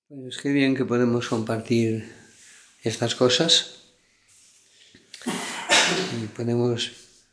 Pues qué bien que podemos compartir estas cosas y podemos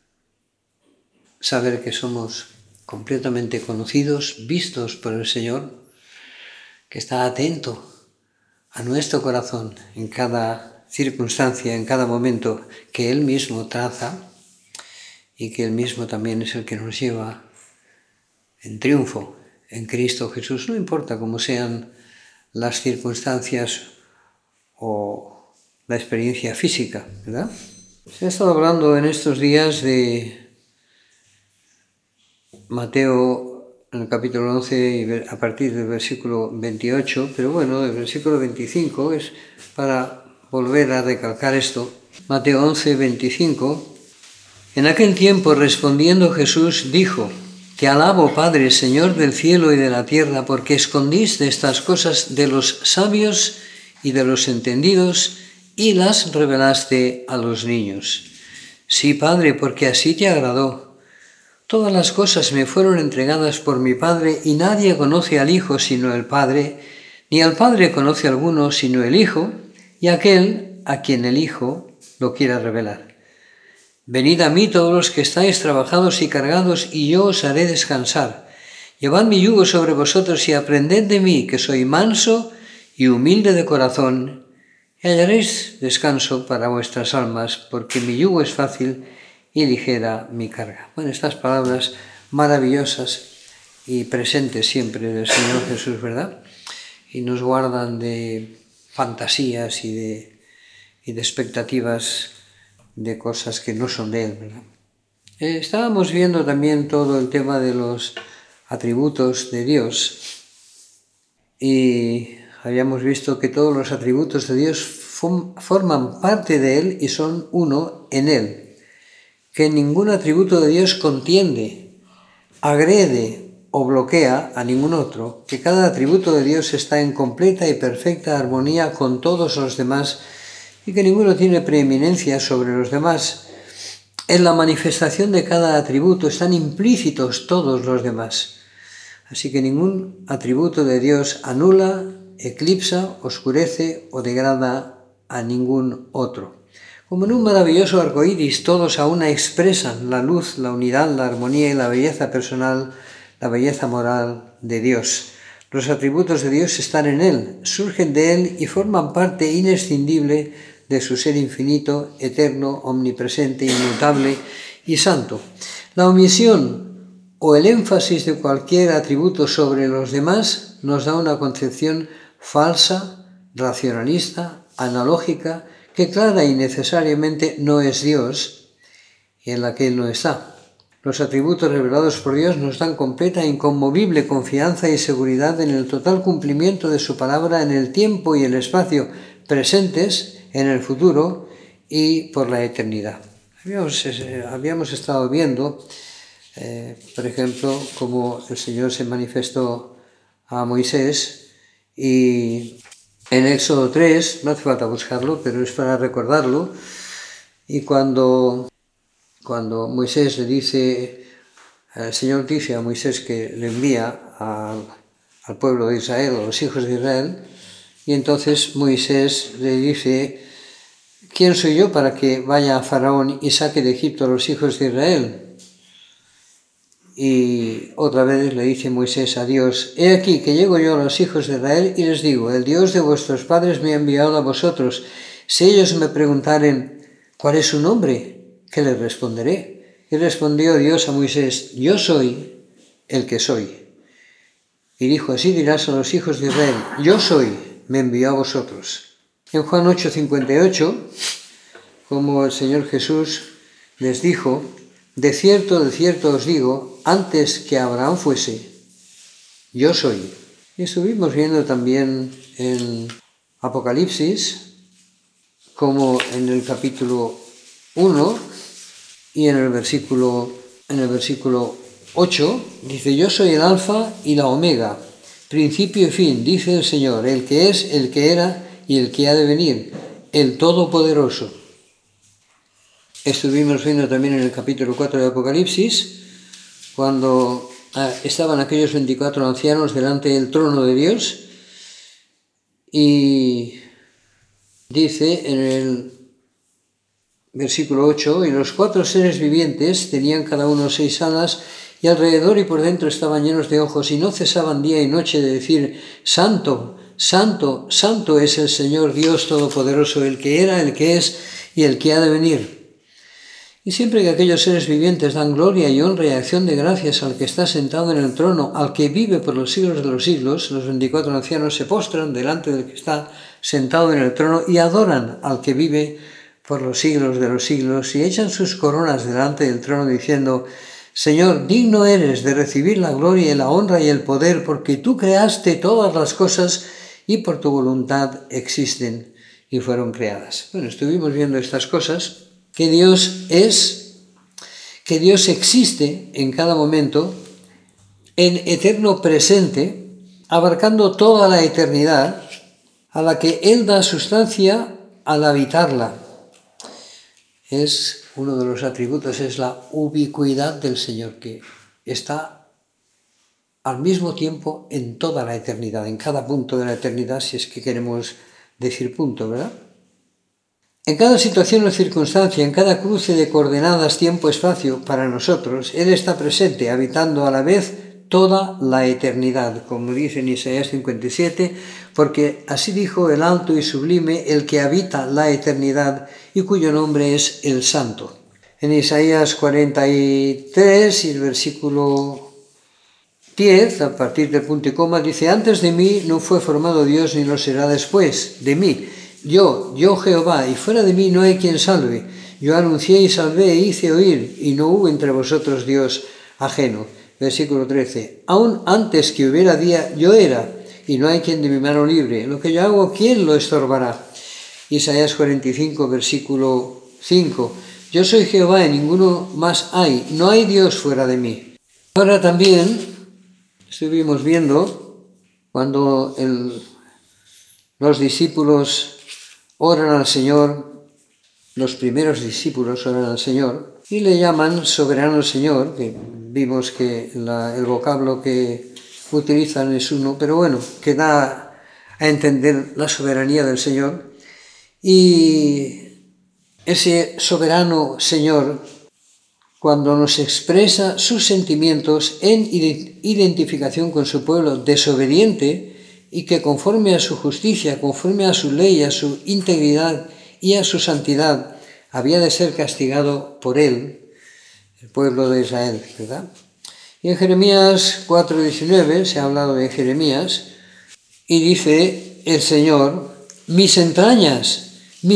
saber que somos completamente conocidos, vistos por el Señor, que está atento a nuestro corazón en cada circunstancia, en cada momento que Él mismo traza y que Él mismo también es el que nos lleva en triunfo en Cristo Jesús, no importa cómo sean las circunstancias o la experiencia física, ¿verdad? Se ha estado hablando en estos días de Mateo en el capítulo 11 a partir del versículo 28, pero bueno, el versículo 25 es para volver a recalcar esto. Mateo 11, 25. En aquel tiempo, respondiendo Jesús, dijo: Te alabo, Padre, Señor del cielo y de la tierra, porque escondiste estas cosas de los sabios y de los entendidos y las revelaste a los niños. Sí, Padre, porque así te agradó. Todas las cosas me fueron entregadas por mi Padre, y nadie conoce al Hijo sino el Padre, ni al Padre conoce alguno sino el Hijo, y aquel a quien el Hijo lo quiera revelar. Venid a mí todos los que estáis trabajados y cargados, y yo os haré descansar. Llevad mi yugo sobre vosotros y aprended de mí, que soy manso y humilde de corazón, y hallaréis descanso para vuestras almas, porque mi yugo es fácil y ligera mi carga. Bueno, estas palabras maravillosas y presentes siempre del Señor Jesús, ¿verdad? Y nos guardan de fantasías y de expectativas de cosas que no son de Él, ¿verdad? Estábamos viendo también todo el tema de los atributos de Dios y habíamos visto que todos los atributos de Dios forman parte de Él y son uno en Él, que ningún atributo de Dios contiende, agrede o bloquea a ningún otro, que cada atributo de Dios está en completa y perfecta armonía con todos los demás y que ninguno tiene preeminencia sobre los demás. En la manifestación de cada atributo están implícitos todos los demás. Así que ningún atributo de Dios anula, eclipsa, oscurece o degrada a ningún otro. Como en un maravilloso arco iris, todos a una expresan la luz, la unidad, la armonía y la belleza personal, la belleza moral de Dios. Los atributos de Dios están en Él, surgen de Él y forman parte inescindible de su ser infinito, eterno, omnipresente, inmutable y santo. La omisión o el énfasis de cualquier atributo sobre los demás nos da una concepción falsa, racionalista, analógica, que clara y necesariamente no es Dios y en la que Él no está. Los atributos revelados por Dios nos dan completa e inconmovible confianza y seguridad en el total cumplimiento de su palabra en el tiempo y el espacio presentes, en el futuro y por la eternidad. Habíamos estado viendo, por ejemplo, cómo el Señor se manifestó a Moisés y en Éxodo 3, no hace falta buscarlo, pero es para recordarlo, y cuando Moisés le dice, el Señor dice a Moisés que le envía al pueblo de Israel, a los hijos de Israel, y entonces Moisés le dice: ¿Quién soy yo para que vaya a Faraón y saque de Egipto a los hijos de Israel? Y otra vez le dice Moisés a Dios: He aquí que llego yo a los hijos de Israel y les digo: el Dios de vuestros padres me ha enviado a vosotros. Si ellos me preguntaren: ¿cuál es su nombre?, ¿qué les responderé? Y respondió Dios a Moisés: Yo soy el que soy. Y dijo: así dirás a los hijos de Israel: Yo soy, me envió a vosotros. En Juan 8:58, como el Señor Jesús les dijo: de cierto os digo, antes que Abraham fuese, yo soy. Y estuvimos viendo también en Apocalipsis, como en el capítulo 1 y en el versículo 8, dice: yo soy el alfa y la omega, principio y fin, dice el Señor, el que es, el que era y el que ha de venir, el Todopoderoso. Estuvimos viendo también en el capítulo 4 de Apocalipsis, cuando estaban aquellos 24 ancianos delante del trono de Dios, Y dice en el versículo 8, y los 4 seres vivientes tenían cada uno 6 alas, y alrededor y por dentro estaban llenos de ojos, y no cesaban día y noche de decir: Santo, Santo, Santo es el Señor Dios Todopoderoso, el que era, el que es y el que ha de venir. Y siempre que aquellos seres vivientes dan gloria y honra y acción de gracias al que está sentado en el trono, al que vive por los siglos de los siglos, los 24 ancianos se postran delante del que está sentado en el trono y adoran al que vive por los siglos de los siglos, y echan sus coronas delante del trono diciendo: Señor, digno eres de recibir la gloria y la honra y el poder, porque tú creaste todas las cosas y por tu voluntad existen y fueron creadas. Bueno, estuvimos viendo estas cosas, que Dios es, que Dios existe en cada momento, en eterno presente, abarcando toda la eternidad, a la que Él da sustancia al habitarla. Es uno de los atributos, es la ubicuidad del Señor, que está al mismo tiempo en toda la eternidad, en cada punto de la eternidad, si es que queremos decir punto, ¿verdad? En cada situación o circunstancia, en cada cruce de coordenadas, tiempo, espacio, para nosotros, Él está presente, habitando a la vez toda la eternidad, como dice en Isaías 57, porque así dijo el alto y sublime, el que habita la eternidad y cuyo nombre es el Santo. En Isaías 43 y el versículo 10, a partir del punto y coma, dice: Antes de mí no fue formado Dios ni lo será después de mí. Yo Jehová, y fuera de mí no hay quien salve. Yo anuncié y salvé e hice oír, y no hubo entre vosotros Dios ajeno. Versículo 13. Aún antes que hubiera día, yo era, y no hay quien de mi mano libre. Lo que yo hago, ¿quién lo estorbará? Isaías 45, versículo 5. Yo soy Jehová y ninguno más hay. No hay Dios fuera de mí. Ahora también estuvimos viendo cuando los discípulos oran al Señor, los primeros discípulos oran al Señor y le llaman soberano Señor, que vimos que el vocablo que utilizan es uno, pero bueno, que da a entender la soberanía del Señor. Y ese soberano Señor, cuando nos expresa sus sentimientos en identificación con su pueblo desobediente, y que conforme a su justicia, conforme a su ley, a su integridad y a su santidad, había de ser castigado por él, el pueblo de Israel, ¿verdad? Y en Jeremías 4:19 se ha hablado de Jeremías, y dice el Señor: mis entrañas,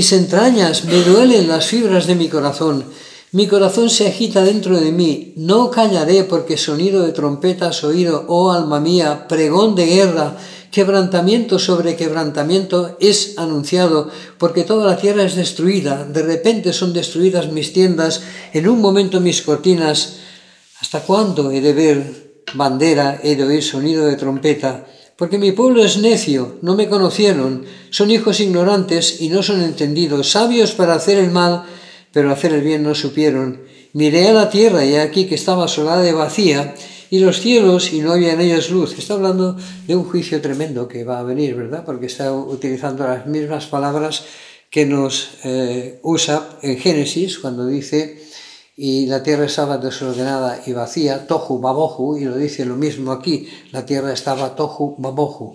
me duelen las fibras de mi corazón se agita dentro de mí, no callaré porque sonido de trompeta has oído, oh alma mía, pregón de guerra, quebrantamiento sobre quebrantamiento es anunciado, porque toda la tierra es destruida, de repente son destruidas mis tiendas, en un momento mis cortinas. ¿Hasta cuándo he de ver bandera, he de oír sonido de trompeta? Porque mi pueblo es necio, no me conocieron, son hijos ignorantes y no son entendidos, sabios para hacer el mal, pero hacer el bien no supieron. Miré a la tierra y aquí que estaba asolada y vacía, y los cielos, y no había en ellos luz. Está hablando de un juicio tremendo que va a venir, ¿verdad? Porque está utilizando las mismas palabras que nos usa en Génesis, cuando dice: y la tierra estaba desordenada y vacía, tohu babohu, y lo dice lo mismo aquí, la tierra estaba tohu babohu.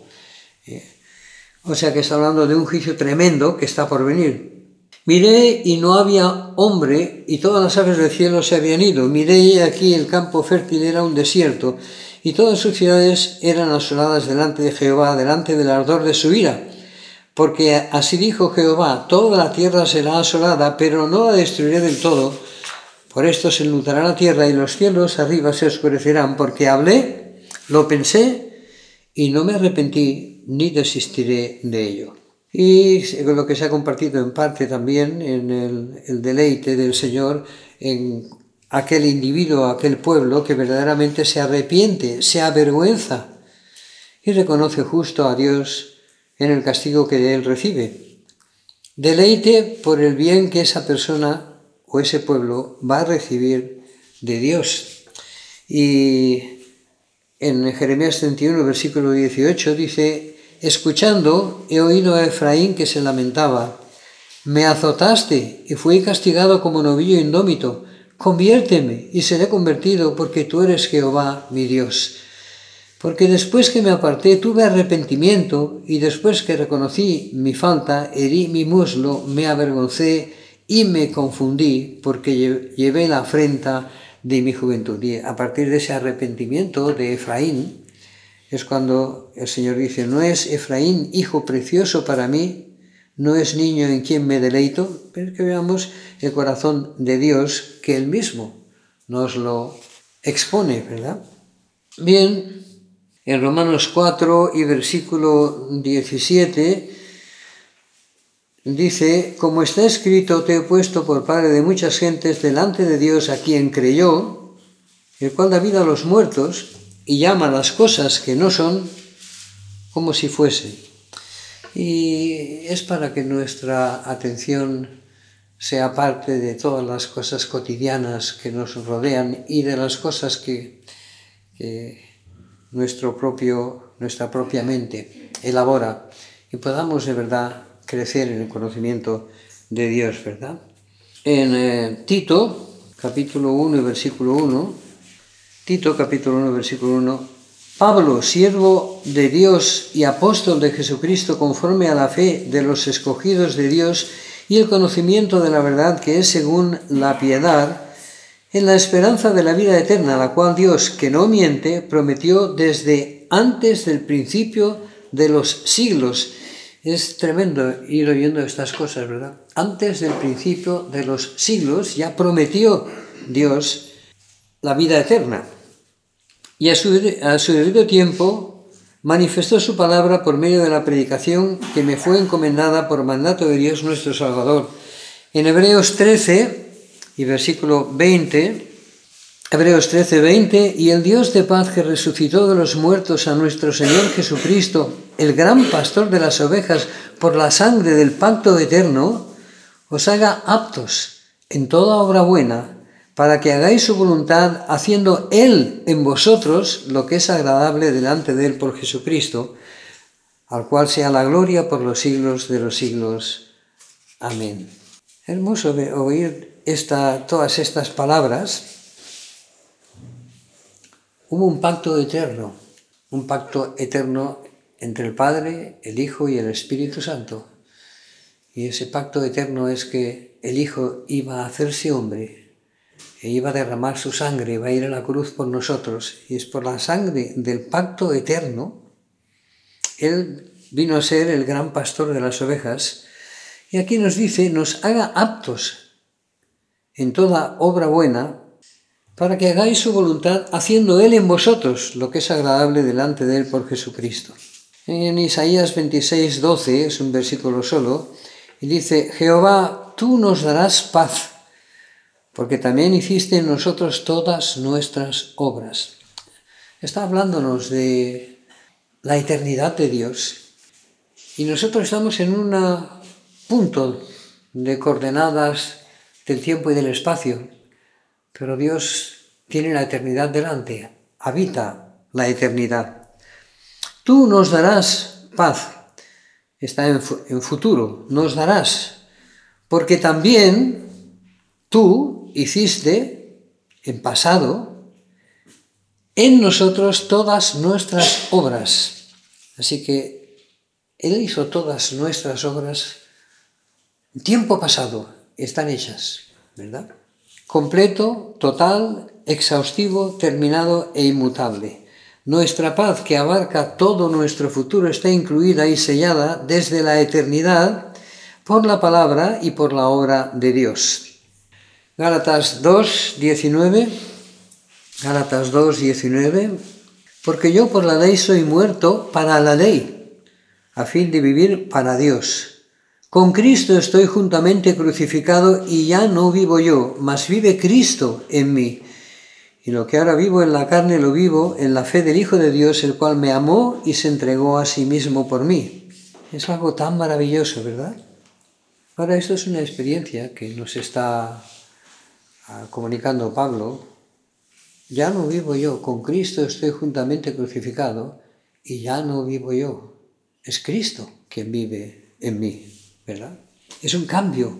O sea que está hablando de un juicio tremendo que está por venir. Miré y no había hombre, y todas las aves del cielo se habían ido. Miré y aquí el campo fértil era un desierto, y todas sus ciudades eran asoladas delante de Jehová, delante del ardor de su ira. Porque así dijo Jehová: toda la tierra será asolada, pero no la destruiré del todo. Por esto se enlutará la tierra y los cielos arriba se oscurecerán, porque hablé, lo pensé, y no me arrepentí, ni desistiré de ello. Y lo que se ha compartido en parte también en el deleite del Señor en aquel individuo, aquel pueblo que verdaderamente se arrepiente, se avergüenza y reconoce justo a Dios en el castigo que de él recibe. Deleite por el bien que esa persona o ese pueblo va a recibir de Dios. Y en Jeremías 31, versículo 18 dice: Escuchando, he oído a Efraín que se lamentaba. Me azotaste y fui castigado como novillo indómito. Conviérteme y seré convertido, porque tú eres Jehová, mi Dios. Porque después que me aparté tuve arrepentimiento, y después que reconocí mi falta, herí mi muslo, me avergoncé y me confundí, porque llevé la afrenta de mi juventud. Y a partir de ese arrepentimiento de Efraín, es cuando el Señor dice, ¿no es Efraín hijo precioso para mí? ¿No es niño en quien me deleito? Pero que veamos el corazón de Dios, que Él mismo nos lo expone, ¿verdad? Bien, en Romanos 4 y versículo 17 dice, como está escrito, te he puesto por padre de muchas gentes delante de Dios a quien creyó, el cual da vida a los muertos y llama las cosas que no son como si fuesen. Y es para que nuestra atención sea parte de todas las cosas cotidianas que nos rodean y de las cosas que nuestra propia mente elabora, y podamos de verdad crecer en el conocimiento de Dios, ¿verdad? En Tito, capítulo 1 y versículo 1, Tito, capítulo 1, versículo 1, Pablo, siervo de Dios y apóstol de Jesucristo, conforme a la fe de los escogidos de Dios y el conocimiento de la verdad que es según la piedad, en la esperanza de la vida eterna, la cual Dios, que no miente, prometió desde antes del principio de los siglos. Es tremendo ir oyendo estas cosas, ¿verdad? Antes del principio de los siglos ya prometió Dios la vida eterna. Y a su debido tiempo manifestó su palabra por medio de la predicación que me fue encomendada por mandato de Dios nuestro Salvador. En Hebreos 13 y versículo 20, Hebreos 13, 20, y el Dios de paz que resucitó de los muertos a nuestro Señor Jesucristo, el gran pastor de las ovejas, por la sangre del pacto eterno, os haga aptos en toda obra buena, para que hagáis su voluntad, haciendo Él en vosotros lo que es agradable delante de Él por Jesucristo, al cual sea la gloria por los siglos de los siglos. Amén. Hermoso oír todas estas palabras. Hubo un pacto eterno entre el Padre, el Hijo y el Espíritu Santo. Y ese pacto eterno es que el Hijo iba a hacerse hombre, e iba a derramar su sangre, iba a ir a la cruz por nosotros, y es por la sangre del pacto eterno, Él vino a ser el gran pastor de las ovejas, y aquí nos dice, nos haga aptos en toda obra buena, para que hagáis su voluntad, haciendo Él en vosotros lo que es agradable delante de Él por Jesucristo. En Isaías 26, 12, es un versículo solo, y dice, Jehová, tú nos darás paz, porque también hiciste en nosotros todas nuestras obras. Está hablándonos de la eternidad de Dios. Y nosotros estamos en un punto de coordenadas del tiempo y del espacio. Pero Dios tiene la eternidad delante, habita la eternidad. Tú nos darás paz. Está en futuro, nos darás. Porque también tú hiciste en pasado en nosotros todas nuestras obras. Así que Él hizo todas nuestras obras en tiempo pasado, están hechas, ¿verdad? Completo, total, exhaustivo, terminado e inmutable. Nuestra paz, que abarca todo nuestro futuro, está incluida y sellada desde la eternidad por la palabra y por la obra de Dios. Gálatas 2, 19, porque yo por la ley soy muerto para la ley, a fin de vivir para Dios. Con Cristo estoy juntamente crucificado y ya no vivo yo, mas vive Cristo en mí. Y lo que ahora vivo en la carne lo vivo en la fe del Hijo de Dios, el cual me amó y se entregó a sí mismo por mí. Es algo tan maravilloso, ¿verdad? Ahora esto es una experiencia que nos está comunicando Pablo. Ya no vivo yo, con Cristo estoy juntamente crucificado y ya no vivo yo. es Cristo quien vive en mí, ¿verdad? Es un cambio.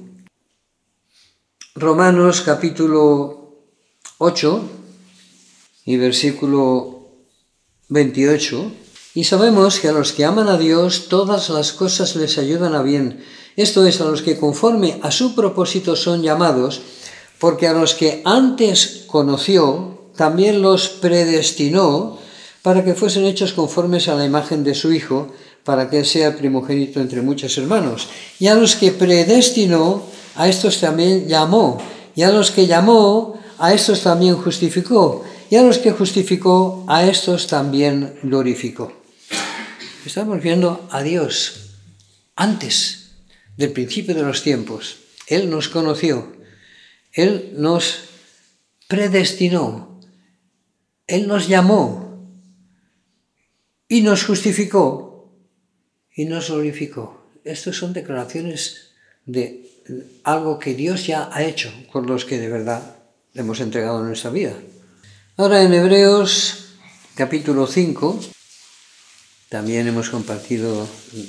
Romanos capítulo 8 y versículo 28. Y sabemos que a los que aman a Dios todas las cosas les ayudan a bien. Esto es, a los que conforme a su propósito son llamados, porque a los que antes conoció también los predestinó para que fuesen hechos conformes a la imagen de su Hijo, para que Él sea el primogénito entre muchos hermanos. Y a los que predestinó, a estos también llamó. Y a los que llamó, a estos también justificó. Y a los que justificó, a estos también glorificó. Estamos viendo a Dios antes del principio de los tiempos. Él nos conoció, Él nos predestinó, Él nos llamó y nos justificó y nos glorificó. Estas son declaraciones de algo que Dios ya ha hecho con los que de verdad le hemos entregado nuestra vida. Ahora en Hebreos capítulo 5, también hemos compartido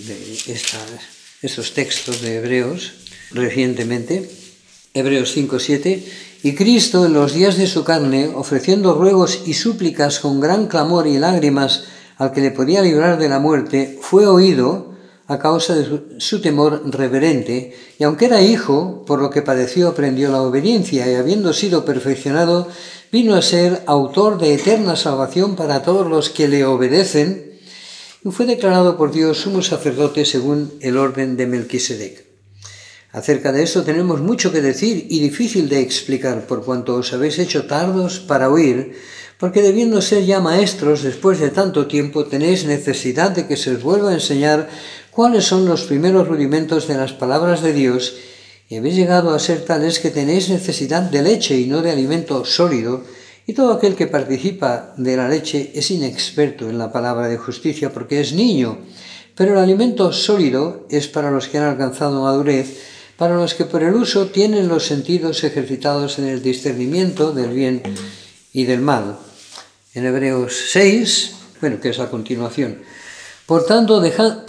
estos textos de Hebreos recientemente. Hebreos 5:7. Y Cristo en los días de su carne, ofreciendo ruegos y súplicas con gran clamor y lágrimas al que le podía librar de la muerte, fue oído a causa de su temor reverente, y aunque era hijo, por lo que padeció aprendió la obediencia, y habiendo sido perfeccionado, vino a ser autor de eterna salvación para todos los que le obedecen, y fue declarado por Dios sumo sacerdote según el orden de Melquisedec. Acerca de esto tenemos mucho que decir y difícil de explicar, por cuanto os habéis hecho tardos para oír, porque debiendo ser ya maestros después de tanto tiempo, tenéis necesidad de que se os vuelva a enseñar cuáles son los primeros rudimentos de las palabras de Dios, y habéis llegado a ser tales que tenéis necesidad de leche y no de alimento sólido, y todo aquel que participa de la leche es inexperto en la palabra de justicia porque es niño, pero el alimento sólido es para los que han alcanzado madurez, para los que por el uso tienen los sentidos ejercitados en el discernimiento del bien y del mal. En Hebreos 6, que es la continuación. Por tanto,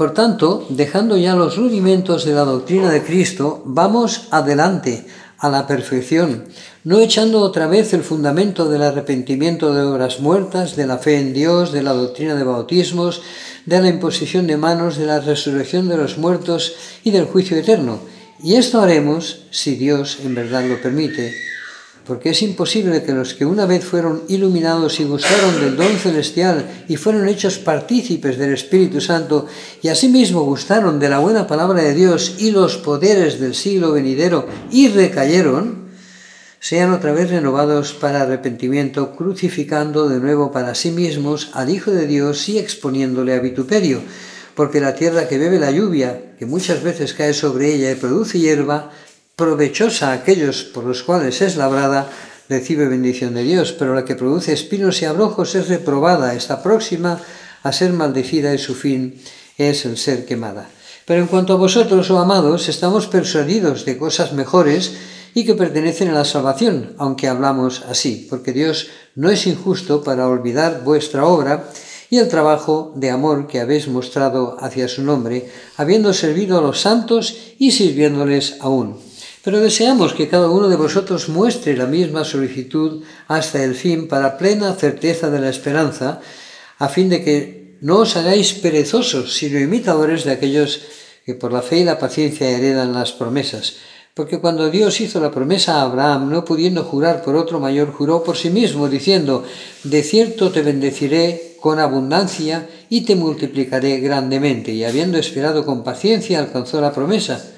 dejando ya los rudimentos de la doctrina de Cristo, vamos adelante a la perfección, no echando otra vez el fundamento del arrepentimiento de obras muertas, de la fe en Dios, de la doctrina de bautismos, de la imposición de manos, de la resurrección de los muertos y del juicio eterno. Y esto haremos, si Dios en verdad lo permite, porque es imposible que los que una vez fueron iluminados y gustaron del don celestial y fueron hechos partícipes del Espíritu Santo y asimismo gustaron de la buena palabra de Dios y los poderes del siglo venidero y recayeron, sean otra vez renovados para arrepentimiento, crucificando de nuevo para sí mismos al Hijo de Dios y exponiéndole a vituperio, porque la tierra que bebe la lluvia, que muchas veces cae sobre ella y produce hierba, provechosa a aquellos por los cuales es labrada, recibe bendición de Dios, pero la que produce espinos y abrojos es reprobada, está próxima a ser maldecida y su fin es el ser quemada. Pero en cuanto a vosotros, oh amados, estamos persuadidos de cosas mejores y que pertenecen a la salvación, aunque hablamos así, porque Dios no es injusto para olvidar vuestra obra y el trabajo de amor que habéis mostrado hacia su nombre, habiendo servido a los santos y sirviéndoles aún. Pero deseamos que cada uno de vosotros muestre la misma solicitud hasta el fin para plena certeza de la esperanza, a fin de que no os hagáis perezosos, sino imitadores de aquellos que por la fe y la paciencia heredan las promesas. Porque cuando Dios hizo la promesa a Abraham, no pudiendo jurar por otro mayor, juró por sí mismo, diciendo: de cierto te bendeciré con abundancia y te multiplicaré grandemente. Y habiendo esperado con paciencia, alcanzó la promesa.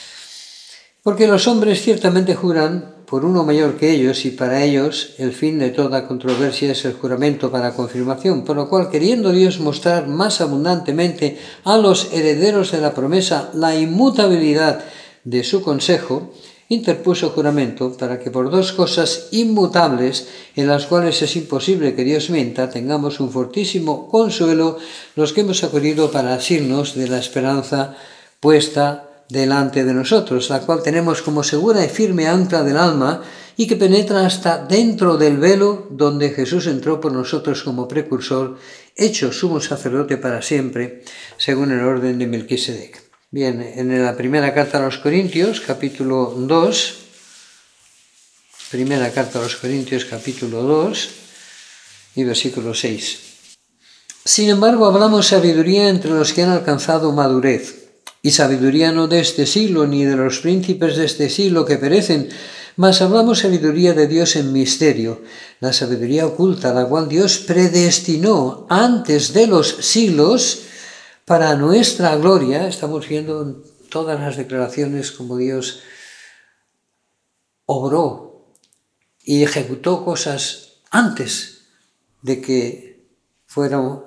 Porque los hombres ciertamente juran por uno mayor que ellos, y para ellos el fin de toda controversia es el juramento para confirmación, por lo cual, queriendo Dios mostrar más abundantemente a los herederos de la promesa la inmutabilidad de su consejo, interpuso juramento para que por dos cosas inmutables, en las cuales es imposible que Dios mienta, tengamos un fortísimo consuelo los que hemos acudido para asirnos de la esperanza puesta delante de nosotros, la cual tenemos como segura y firme ancla del alma, y que penetra hasta dentro del velo donde Jesús entró por nosotros como precursor, hecho sumo sacerdote para siempre, según el orden de Melquisedec. Bien, en la primera carta a los Corintios, capítulo 2, primera carta a los Corintios, capítulo 2 y versículo 6. Sin embargo, hablamos sabiduría entre los que han alcanzado madurez, y sabiduría no de este siglo, ni de los príncipes de este siglo que perecen, mas hablamos sabiduría de Dios en misterio, la sabiduría oculta, la cual Dios predestinó antes de los siglos para nuestra gloria. Estamos viendo en todas las declaraciones como Dios obró y ejecutó cosas antes de que fueran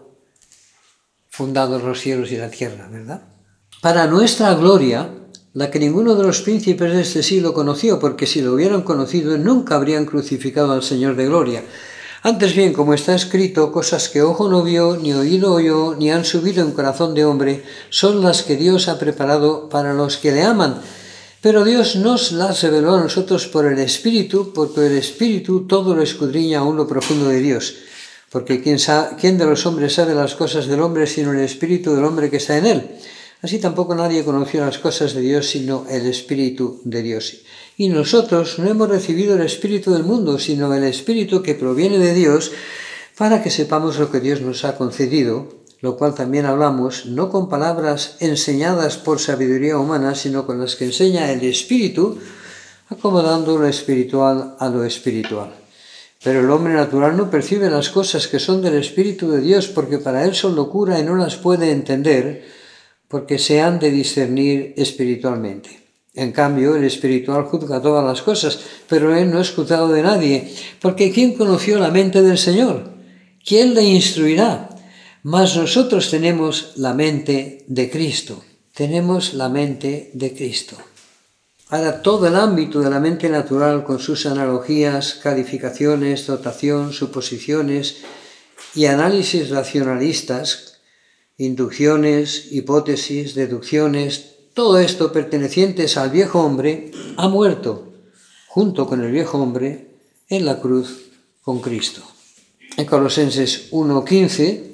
fundados los cielos y la tierra, ¿verdad? Para nuestra gloria, la que ninguno de los príncipes de este siglo conoció, porque si lo hubieran conocido nunca habrían crucificado al Señor de gloria. Antes bien, como está escrito, cosas que ojo no vio, ni oído oyó, ni han subido en corazón de hombre, son las que Dios ha preparado para los que le aman. Pero Dios nos las reveló a nosotros por el Espíritu, porque el Espíritu todo lo escudriña aún lo profundo de Dios. Porque ¿quién de los hombres sabe las cosas del hombre sino el Espíritu del hombre que está en él? Así tampoco nadie conoció las cosas de Dios sino el Espíritu de Dios. Y nosotros no hemos recibido el Espíritu del mundo, sino el Espíritu que proviene de Dios, para que sepamos lo que Dios nos ha concedido, lo cual también hablamos, no con palabras enseñadas por sabiduría humana, sino con las que enseña el Espíritu, acomodando lo espiritual a lo espiritual. Pero el hombre natural no percibe las cosas que son del Espíritu de Dios, porque para él son locura y no las puede entender, porque se han de discernir espiritualmente. En cambio, el espiritual juzga todas las cosas, pero él no es juzgado de nadie, porque ¿quién conoció la mente del Señor? ¿Quién le instruirá? Mas nosotros tenemos la mente de Cristo. Tenemos la mente de Cristo. Ahora, todo el ámbito de la mente natural, con sus analogías, calificaciones, dotación, suposiciones y análisis racionalistas, inducciones, hipótesis, deducciones, todo esto pertenecientes al viejo hombre, ha muerto junto con el viejo hombre en la cruz con Cristo. En Colosenses 1:15,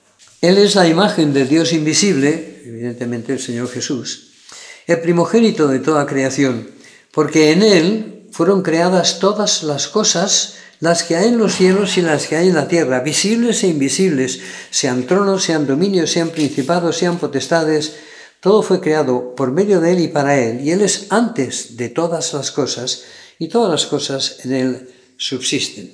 Él es la imagen del Dios invisible, evidentemente el Señor Jesús, el primogénito de toda creación, porque en Él fueron creadas todas las cosas, las que hay en los cielos y las que hay en la tierra, visibles e invisibles, sean tronos, sean dominios, sean principados, sean potestades. Todo fue creado por medio de Él y para Él, y Él es antes de todas las cosas, y todas las cosas en Él subsisten.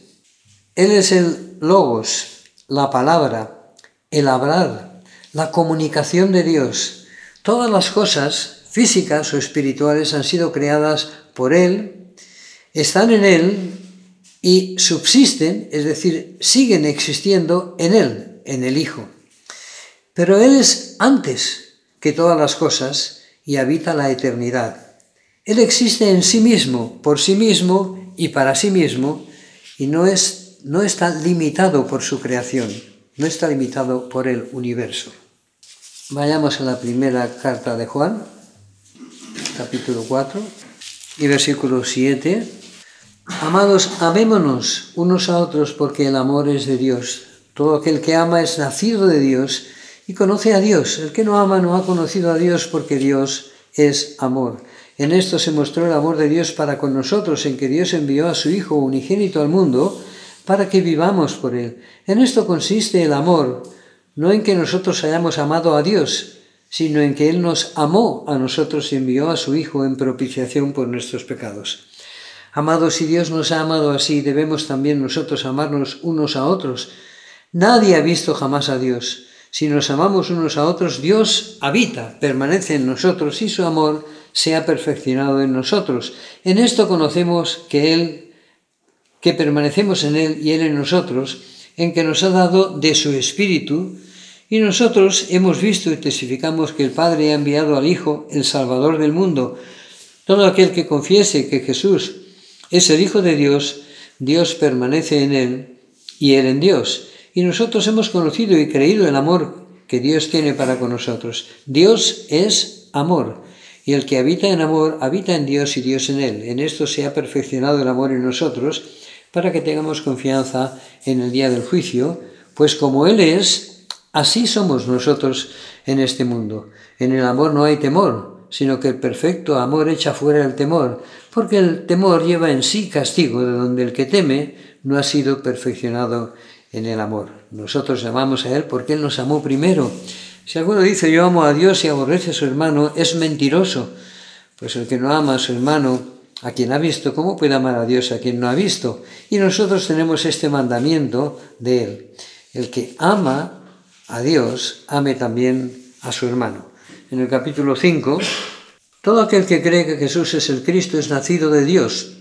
Él es el Logos, la palabra, el hablar, la comunicación de Dios. Todas las cosas físicas o espirituales han sido creadas por Él, están en Él y subsisten, es decir, siguen existiendo en Él, en el Hijo. Pero Él es antes que todas las cosas y habita la eternidad. Él existe en sí mismo, por sí mismo y para sí mismo, y no está limitado por su creación, no está limitado por el universo. Vayamos a la primera carta de Juan, capítulo 4 y versículo 7. Amados, amémonos unos a otros porque el amor es de Dios. Todo aquel que ama es nacido de Dios y conoce a Dios. El que no ama no ha conocido a Dios porque Dios es amor. En esto se mostró el amor de Dios para con nosotros, en que Dios envió a su Hijo unigénito al mundo para que vivamos por Él. En esto consiste el amor, no en que nosotros hayamos amado a Dios, sino en que Él nos amó a nosotros y envió a su Hijo en propiciación por nuestros pecados. Amados, si Dios nos ha amado así, debemos también nosotros amarnos unos a otros. Nadie ha visto jamás a Dios. Si nos amamos unos a otros, Dios habita, permanece en nosotros y su amor se ha perfeccionado en nosotros. En esto conocemos que permanecemos en Él y Él en nosotros, en que nos ha dado de su Espíritu, y nosotros hemos visto y testificamos que el Padre ha enviado al Hijo, el Salvador del mundo. Todo aquel que confiese que Jesús es el Hijo de Dios, Dios permanece en Él y Él en Dios. Y nosotros hemos conocido y creído el amor que Dios tiene para con nosotros. Dios es amor. Y el que habita en amor, habita en Dios y Dios en él. En esto se ha perfeccionado el amor en nosotros, para que tengamos confianza en el día del juicio, pues como Él es, así somos nosotros en este mundo. En el amor no hay temor, sino que el perfecto amor echa fuera el temor, porque el temor lleva en sí castigo, de donde el que teme no ha sido perfeccionado en el amor. Nosotros amamos a Él porque Él nos amó primero. Si alguno dice yo amo a Dios y aborrece a su hermano, es mentiroso, pues el que no ama a su hermano, a quien ha visto, ¿cómo puede amar a Dios a quien no ha visto? Y nosotros tenemos este mandamiento de Él. El que ama a Dios, ame también a su hermano. En el capítulo 5, todo aquel que cree que Jesús es el Cristo es nacido de Dios.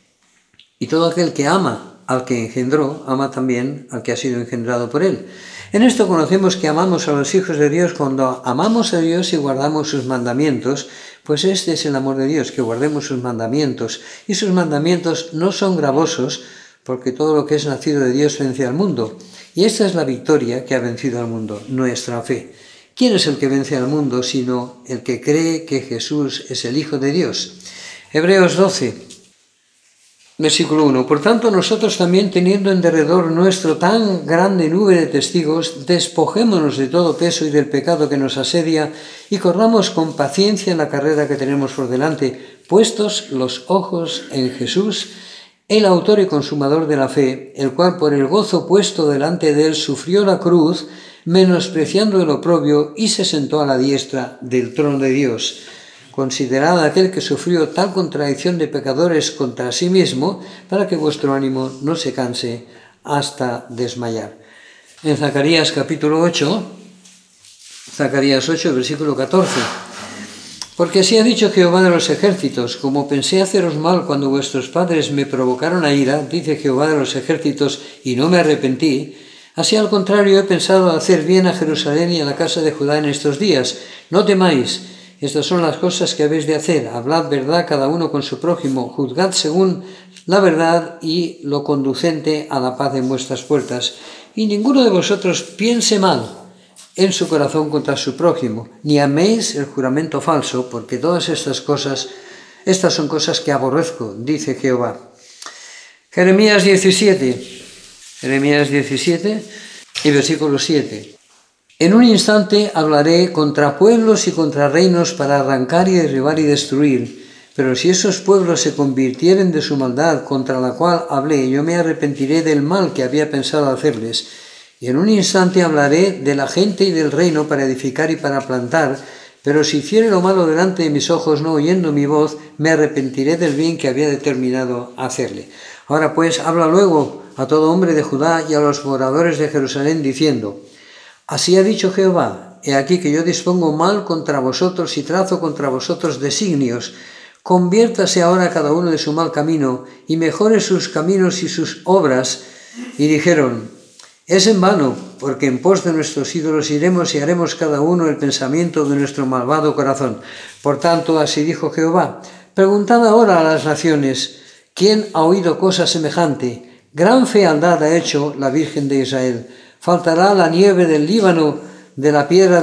Y todo aquel que ama al que engendró, ama también al que ha sido engendrado por Él. En esto conocemos que amamos a los hijos de Dios cuando amamos a Dios y guardamos sus mandamientos, pues este es el amor de Dios, que guardemos sus mandamientos. Y sus mandamientos no son gravosos, porque todo lo que es nacido de Dios vence al mundo. Y esta es la victoria que ha vencido al mundo, nuestra fe. ¿Quién es el que vence al mundo sino el que cree que Jesús es el Hijo de Dios? Hebreos 12. Versículo 1. Por tanto, nosotros también, teniendo en derredor nuestro tan grande nube de testigos, despojémonos de todo peso y del pecado que nos asedia, y corramos con paciencia la carrera que tenemos por delante, puestos los ojos en Jesús, el autor y consumador de la fe, el cual por el gozo puesto delante de él sufrió la cruz, menospreciando el oprobio, y se sentó a la diestra del trono de Dios. Considerad aquel que sufrió tal contradicción de pecadores contra sí mismo, para que vuestro ánimo no se canse hasta desmayar. En Zacarías capítulo 8, Zacarías 8, versículo 14. Porque así ha dicho Jehová de los ejércitos, como pensé haceros mal cuando vuestros padres me provocaron a ira, dice Jehová de los ejércitos, y no me arrepentí, así al contrario he pensado hacer bien a Jerusalén y a la casa de Judá en estos días. No temáis. Estas son las cosas que habéis de hacer. Hablad verdad cada uno con su prójimo. Juzgad según la verdad y lo conducente a la paz en vuestras puertas. Y ninguno de vosotros piense mal en su corazón contra su prójimo, ni améis el juramento falso, porque todas estas son cosas que aborrezco, dice Jehová. Jeremías 17 y versículo 7. En un instante hablaré contra pueblos y contra reinos para arrancar y derribar y destruir. Pero si esos pueblos se convirtieren de su maldad contra la cual hablé, yo me arrepentiré del mal que había pensado hacerles. Y en un instante hablaré de la gente y del reino para edificar y para plantar. Pero si hiciere lo malo delante de mis ojos, no oyendo mi voz, me arrepentiré del bien que había determinado hacerle. Ahora pues habla luego a todo hombre de Judá y a los moradores de Jerusalén, diciendo: Así ha dicho Jehová, he aquí que yo dispongo mal contra vosotros y trazo contra vosotros designios. Conviértase ahora cada uno de su mal camino y mejore sus caminos y sus obras. Y dijeron: es en vano, porque en pos de nuestros ídolos iremos y haremos cada uno el pensamiento de nuestro malvado corazón. Por tanto, así dijo Jehová: preguntad ahora a las naciones, ¿quién ha oído cosa semejante? Gran fealdad ha hecho la Virgen de Israel. Faltará la nieve del Líbano de la piedra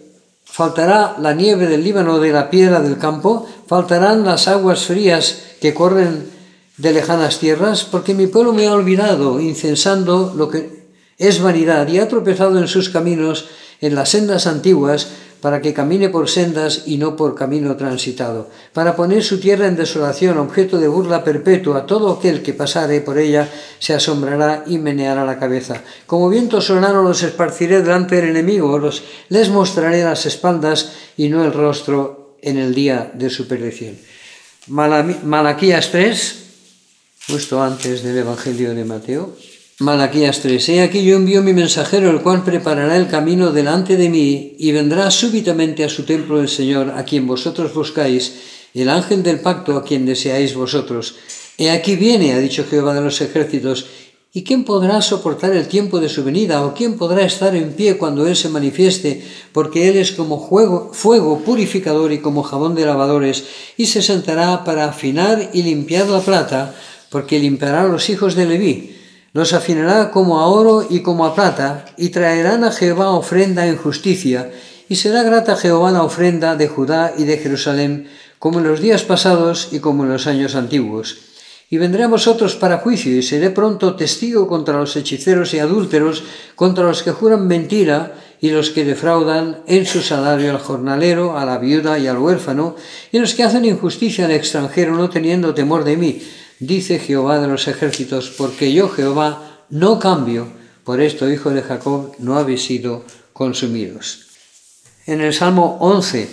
del campo, faltarán las aguas frías que corren de lejanas tierras, porque mi pueblo me ha olvidado, incensando lo que es vanidad, y ha tropezado en sus caminos, en las sendas antiguas, para que camine por sendas y no por camino transitado, para poner su tierra en desolación, objeto de burla perpetua. Todo aquel que pasare por ella se asombrará y meneará la cabeza. Como viento solano los esparciré delante del enemigo, les mostraré las espaldas y no el rostro en el día de su perdición. Malaquías 3, justo antes del Evangelio de Mateo. Malaquías 3. He aquí yo envío mi mensajero, el cual preparará el camino delante de mí, y vendrá súbitamente a su templo el Señor, a quien vosotros buscáis, el ángel del pacto, a quien deseáis vosotros. He aquí viene, ha dicho Jehová de los ejércitos. ¿Y quién podrá soportar el tiempo de su venida? ¿O quién podrá estar en pie cuando Él se manifieste? Porque Él es como fuego purificador y como jabón de lavadores, y se sentará para afinar y limpiar la plata, porque limpiará a los hijos de Leví. Los afinará como a oro y como a plata, y traerán a Jehová ofrenda en justicia, y será grata a Jehová la ofrenda de Judá y de Jerusalén, como en los días pasados y como en los años antiguos. Y vendré a vosotros para juicio, y seré pronto testigo contra los hechiceros y adúlteros, contra los que juran mentira, y los que defraudan en su salario al jornalero, a la viuda y al huérfano, y los que hacen injusticia al extranjero, no teniendo temor de mí, dice Jehová de los ejércitos, porque yo, Jehová, no cambio. Por esto, hijo de Jacob, no habéis sido consumidos. En el Salmo 11,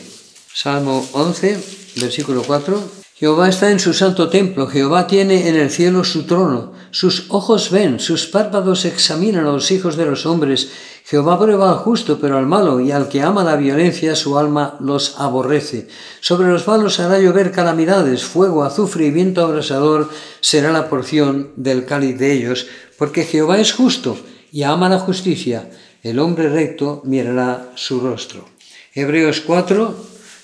versículo 4, Jehová está en su santo templo, Jehová tiene en el cielo su trono, sus ojos ven, sus párpados examinan a los hijos de los hombres. Jehová prueba al justo, pero al malo, y al que ama la violencia, su alma los aborrece. Sobre los malos hará llover calamidades, fuego, azufre y viento abrasador será la porción del cáliz de ellos, porque Jehová es justo y ama la justicia, el hombre recto mirará su rostro. Hebreos 4,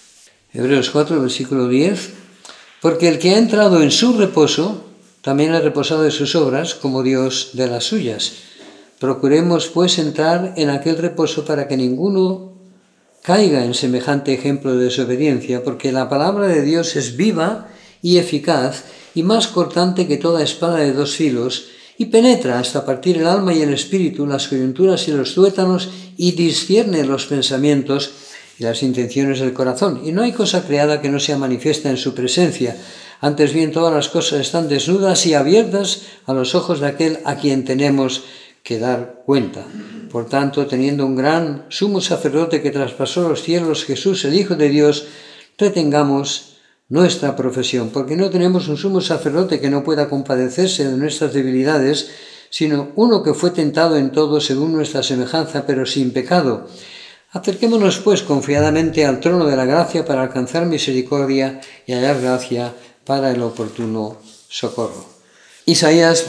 versículo 10, porque el que ha entrado en su reposo, también ha reposado de sus obras, como Dios de las suyas. Procuremos, pues, entrar en aquel reposo para que ninguno caiga en semejante ejemplo de desobediencia, porque la palabra de Dios es viva y eficaz, y más cortante que toda espada de dos filos, y penetra hasta partir el alma y el espíritu, las coyunturas y los tuétanos, y discierne los pensamientos y las intenciones del corazón. Y no hay cosa creada que no sea manifiesta en su presencia. Antes bien, todas las cosas están desnudas y abiertas a los ojos de aquel a quien tenemos que dar cuenta. Por tanto, teniendo un gran sumo sacerdote que traspasó los cielos, Jesús, el Hijo de Dios, retengamos nuestra profesión, porque no tenemos un sumo sacerdote que no pueda compadecerse de nuestras debilidades, sino uno que fue tentado en todo según nuestra semejanza, pero sin pecado. Acerquémonos, pues, confiadamente al trono de la gracia para alcanzar misericordia y hallar gracia para el oportuno socorro. Isaías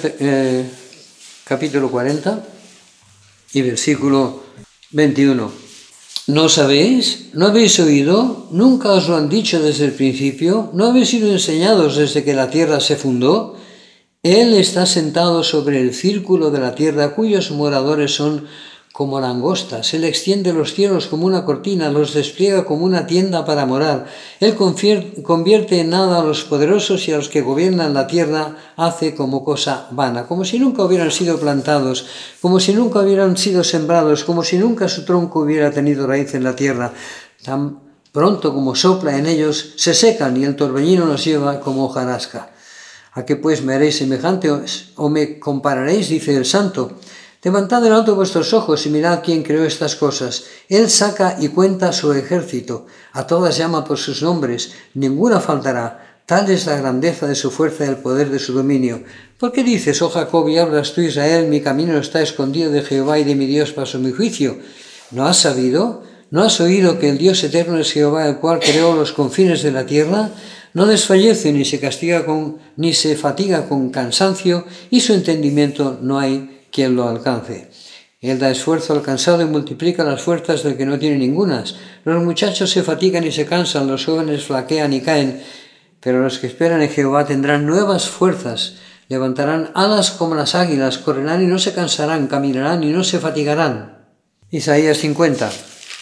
capítulo 40 y versículo 21. ¿No sabéis? ¿No habéis oído? ¿Nunca os lo han dicho desde el principio? ¿No habéis sido enseñados desde que la tierra se fundó? Él está sentado sobre el círculo de la tierra, cuyos moradores son como langostas. Él extiende los cielos como una cortina, los despliega como una tienda para morar. Él convierte en nada a los poderosos y a los que gobiernan la tierra hace como cosa vana, como si nunca hubieran sido plantados, como si nunca hubieran sido sembrados, como si nunca su tronco hubiera tenido raíz en la tierra. Tan pronto como sopla en ellos, se secan y el torbellino los lleva como hojarasca. ¿A qué pues me haréis semejante o me compararéis? Dice el Santo. Levantad en alto vuestros ojos y mirad quién creó estas cosas. Él saca y cuenta su ejército, a todas llama por sus nombres, ninguna faltará. Tal es la grandeza de su fuerza y el poder de su dominio. ¿Por qué dices, oh Jacob, y hablas tú, Israel, mi camino está escondido de Jehová y de mi Dios pasó mi juicio? ¿No has sabido? ¿No has oído que el Dios eterno es Jehová, el cual creó los confines de la tierra? No desfallece ni se fatiga con cansancio, y su entendimiento no hay quien lo alcance. Él da esfuerzo al cansado y multiplica las fuerzas del que no tiene ningunas. Los muchachos se fatigan y se cansan, los jóvenes flaquean y caen, pero los que esperan en Jehová tendrán nuevas fuerzas, levantarán alas como las águilas, correrán y no se cansarán, caminarán y no se fatigarán. Isaías 50,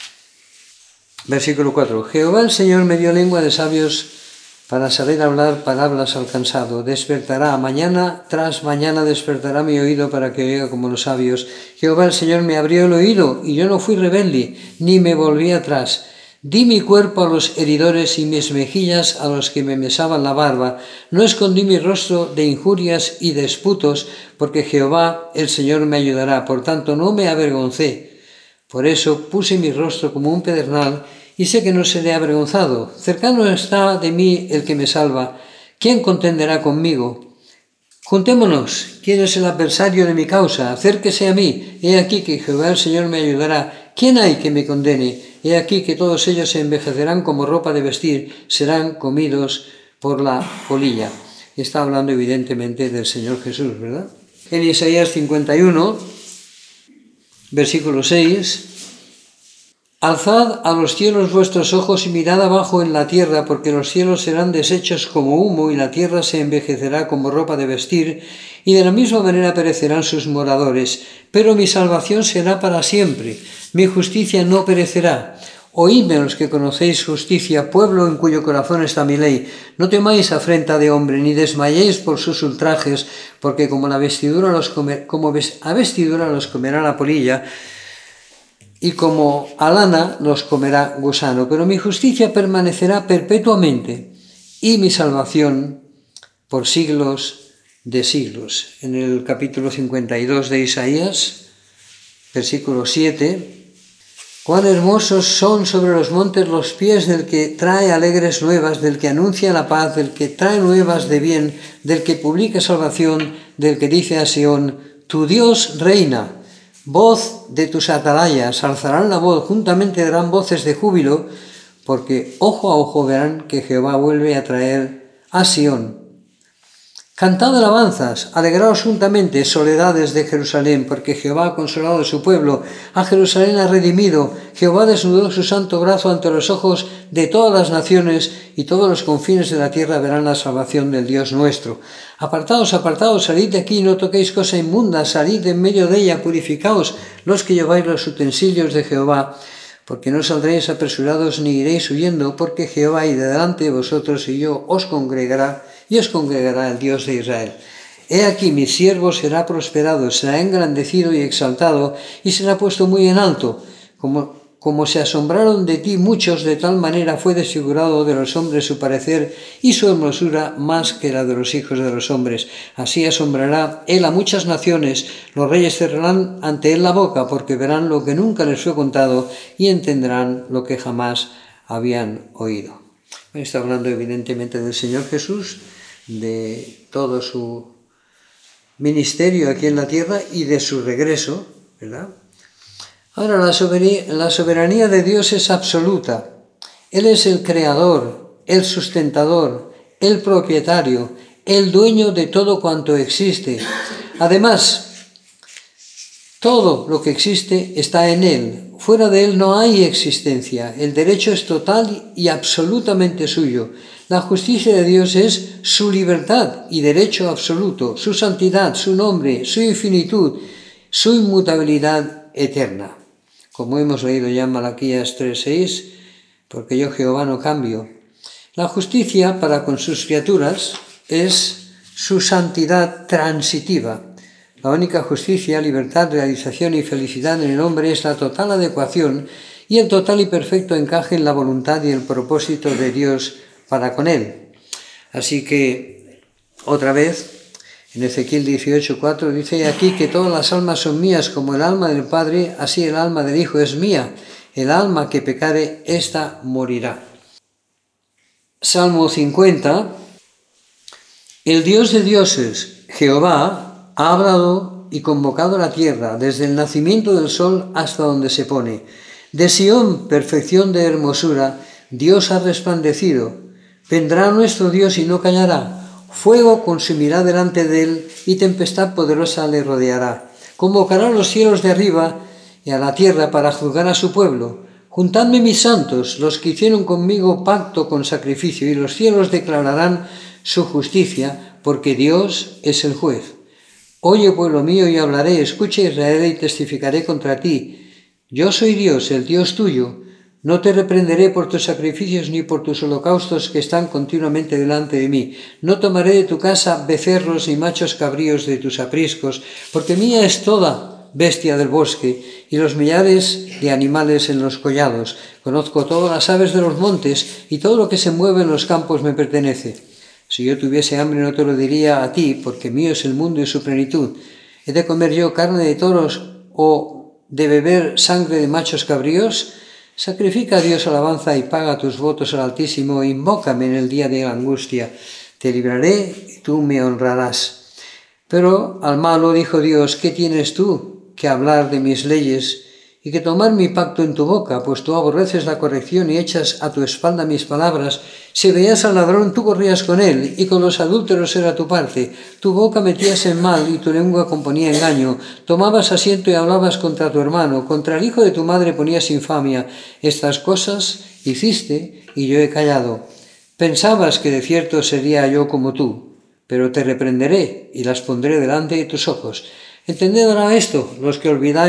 versículo 4. Jehová el Señor me dio lengua de sabios para saber hablar palabras al cansado. Despertará, mañana tras mañana despertará mi oído para que oiga como los sabios. Jehová el Señor me abrió el oído, y yo no fui rebelde, ni me volví atrás. Di mi cuerpo a los heridores y mis mejillas a los que me mesaban la barba. No escondí mi rostro de injurias y disputos, porque Jehová el Señor me ayudará. Por tanto, no me avergoncé. Por eso puse mi rostro como un pedernal, y sé que no seré avergonzado. Cercano está de mí el que me salva. ¿Quién contenderá conmigo? Juntémonos. ¿Quién es el adversario de mi causa? Acérquese a mí. He aquí que Jehová el Señor me ayudará. ¿Quién hay que me condene? He aquí que todos ellos se envejecerán como ropa de vestir, serán comidos por la polilla. Está hablando evidentemente del Señor Jesús, ¿verdad? En Isaías 51, versículo 6... Alzad a los cielos vuestros ojos y mirad abajo en la tierra, porque los cielos serán deshechos como humo y la tierra se envejecerá como ropa de vestir, y de la misma manera perecerán sus moradores. Pero mi salvación será para siempre, mi justicia no perecerá. Oídme los que conocéis justicia, pueblo en cuyo corazón está mi ley. No temáis afrenta de hombre, ni desmayéis por sus ultrajes, porque como a vestidura los comerá la polilla, y como a lana los comerá gusano. Pero mi justicia permanecerá perpetuamente, y mi salvación por siglos de siglos. En el capítulo 52 de Isaías, versículo 7, cuán hermosos son sobre los montes los pies del que trae alegres nuevas, del que anuncia la paz, del que trae nuevas de bien, del que publica salvación, del que dice a Sión, tu Dios reina. Voz de tus atalayas, alzarán la voz, juntamente darán voces de júbilo, porque ojo a ojo verán que Jehová vuelve a traer a Sión. Cantad alabanzas, alegraos juntamente, soledades de Jerusalén, porque Jehová ha consolado a su pueblo, a Jerusalén ha redimido, Jehová desnudó su santo brazo ante los ojos de todas las naciones, y todos los confines de la tierra verán la salvación del Dios nuestro. Apartaos, apartaos, salid de aquí, no toquéis cosa inmunda, salid de en medio de ella, purificaos los que lleváis los utensilios de Jehová, porque no saldréis apresurados ni iréis huyendo, porque Jehová irá delante de vosotros y os congregará el Dios de Israel. He aquí mi siervo será prosperado, será engrandecido y exaltado, y será puesto muy en alto. Como se asombraron de ti muchos, de tal manera fue desfigurado de los hombres su parecer, y su hermosura más que la de los hijos de los hombres. Así asombrará él a muchas naciones, los reyes cerrarán ante él la boca, porque verán lo que nunca les fue contado, y entenderán lo que jamás habían oído. Está hablando evidentemente del Señor Jesús, de todo su ministerio aquí en la tierra y de su regreso, ¿verdad? Ahora, la soberanía de Dios es absoluta. Él es el creador, el sustentador, el propietario, el dueño de todo cuanto existe. Además, todo lo que existe está en Él. Fuera de Él no hay existencia. El derecho es total y absolutamente suyo. La justicia de Dios es su libertad y derecho absoluto, su santidad, su nombre, su infinitud, su inmutabilidad eterna. Como hemos leído ya en Malaquías 3:6, porque yo Jehová no cambio. La justicia para con sus criaturas es su santidad transitiva. La única justicia, libertad, realización y felicidad en el hombre es la total adecuación y el total y perfecto encaje en la voluntad y el propósito de Dios para con él. Así que, otra vez, en Ezequiel 18:4 dice aquí que todas las almas son mías, como el alma del Padre, así el alma del Hijo es mía. El alma que pecare, ésta morirá. Salmo 50. El Dios de dioses, Jehová, ha hablado y convocado la tierra, desde el nacimiento del sol hasta donde se pone. De Sión, perfección de hermosura, Dios ha resplandecido. Vendrá nuestro Dios y no callará. Fuego consumirá delante de él y tempestad poderosa le rodeará. Convocará a los cielos de arriba y a la tierra para juzgar a su pueblo. Juntadme mis santos, los que hicieron conmigo pacto con sacrificio, y los cielos declararán su justicia, porque Dios es el juez. Oye, pueblo mío, y hablaré, escucha, Israel, y testificaré contra ti. Yo soy Dios, el Dios tuyo. No te reprenderé por tus sacrificios ni por tus holocaustos que están continuamente delante de mí. No tomaré de tu casa becerros ni machos cabríos de tus apriscos, porque mía es toda bestia del bosque y los millares de animales en los collados. Conozco todas las aves de los montes y todo lo que se mueve en los campos me pertenece. Si yo tuviese hambre no te lo diría a ti, porque mío es el mundo y su plenitud. ¿He de comer yo carne de toros o de beber sangre de machos cabríos? Sacrifica a Dios alabanza y paga tus votos al Altísimo, invócame en el día de la angustia, te libraré y tú me honrarás. Pero al malo dijo Dios, ¿qué tienes tú que hablar de mis leyes y que tomar mi pacto en tu boca? Pues tú aborreces la corrección y echas a tu espalda mis palabras. Si veías al ladrón, tú corrías con él, y con los adúlteros era tu parte. Tu boca metías en mal, y tu lengua componía engaño. Tomabas asiento y hablabas contra tu hermano. Contra el hijo de tu madre ponías infamia. Estas cosas hiciste, y yo he callado. Pensabas que de cierto sería yo como tú, pero te reprenderé, y las pondré delante de tus ojos. Entended ahora esto, los que olvidáis